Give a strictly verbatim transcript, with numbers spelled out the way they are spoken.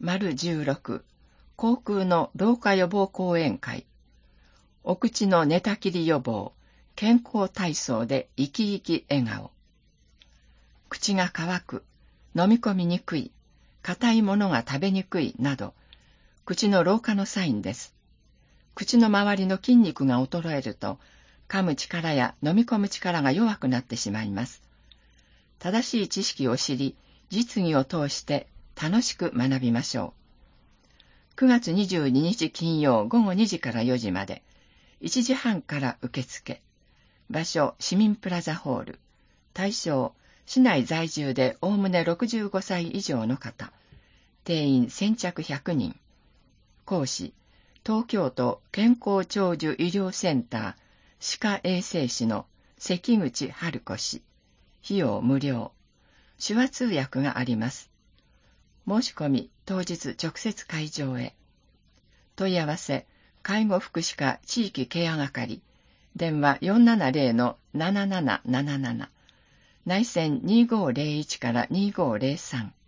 じゅうろく、口腔の老化予防講演会。お口の寝たきり予防、健康体操で生き生き笑顔。口が乾く、飲み込みにくい、硬いものが食べにくいなど、口の老化のサインです。口の周りの筋肉が衰えると、噛む力や飲み込む力が弱くなってしまいます。正しい知識を知り、実技を通して楽しく学びましょう。くがつにじゅうににち金曜ごごにじからよじまで、いちじはんから受付。場所、市民プラザホール。対象、市内在住でおおむねろくじゅうごさい以上の方。定員先着ひゃくにん。講師、東京都健康長寿医療センター歯科衛生士の関口春子氏。費用無料。手話通訳があります。申し込み、当日直接会場へ。問い合わせ、介護福祉課地域ケア係。電話 よんななゼロ のななななななな。内線にごゼロいちからにごゼロさん。